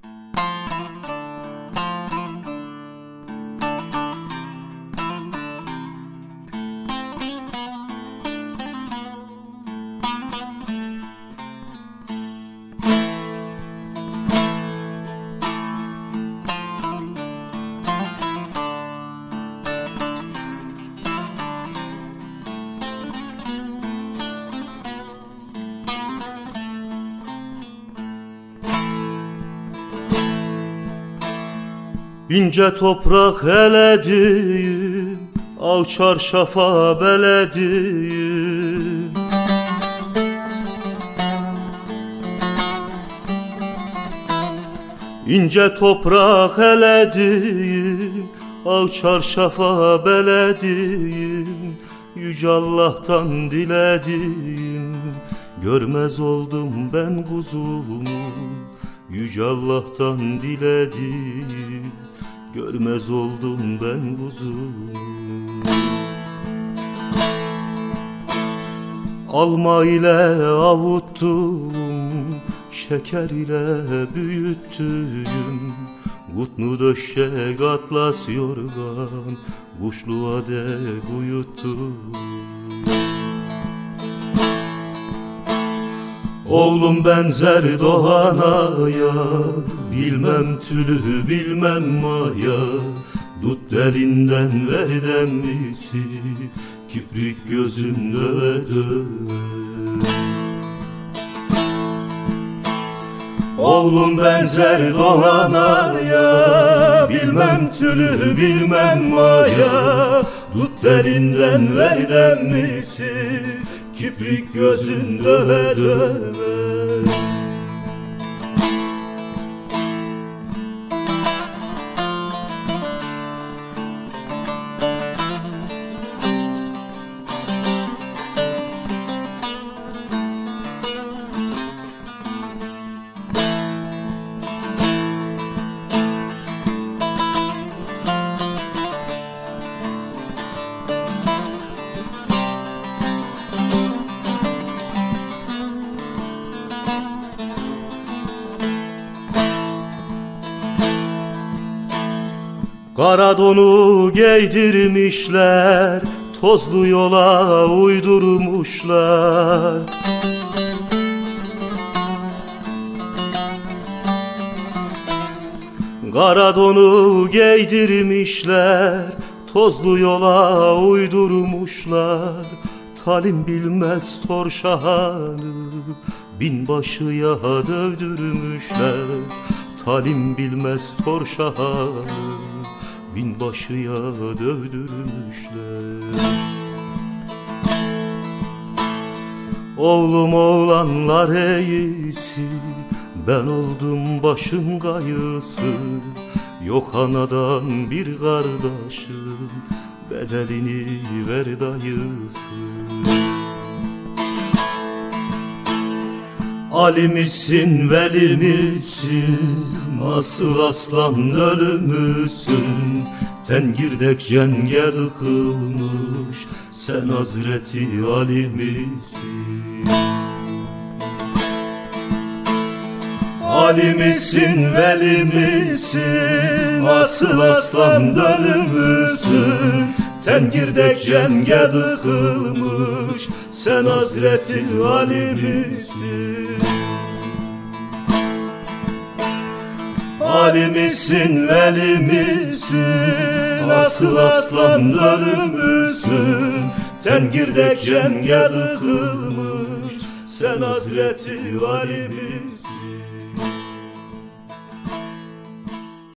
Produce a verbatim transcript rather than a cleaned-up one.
İnce toprak eledim, av çarşafa beledim. İnce toprak eledim, av çarşafa beledim. Yüce Allah'tan diledim, görmez oldum ben kuzumu. Yüce Allah'tan diledim, görmez oldum ben kuzumu. Alma ile avuttum, şeker ile büyüttüm. Kutlu döşek atlas yorgan, kuşluğa dek uyuttum. Oğlum benzer doğanaya, bilmem tülü bilmem maya. Tut derinden ver demlisi, kibrik gözün döve döve. Oğlum benzer doğanaya, bilmem tülü bilmem maya. Tut derinden ver demlisi, kibrik gözün döve döve. Kara donu giydirmişler, tozlu yola uydurmuşlar. Kara donu giydirmişler, tozlu yola uydurmuşlar. Talim bilmez torşahanı, binbaşıya dövdürmüşler. Talim bilmez torşahanı, binbaşıya dövdürmüşler. Oğlum oğlanlar iyisi, ben oldum başın kayısı. Yok anadan bir kardeşim, bedelini ver dayısı. Ali misin, veli misin, nasıl aslan ölümüsün? Tengirdek cenge dıkılmış, sen Hazreti Ali misin? Ali misin, veli misin, nasıl aslan ölümüsün? Tengirdek cenge dıkılmış, sen Hazreti Ali misin? Ali misin, veli misin, asıl aslan ölümüsün? Tengirdek cenge dıkılmış, sen Hazreti Ali misin?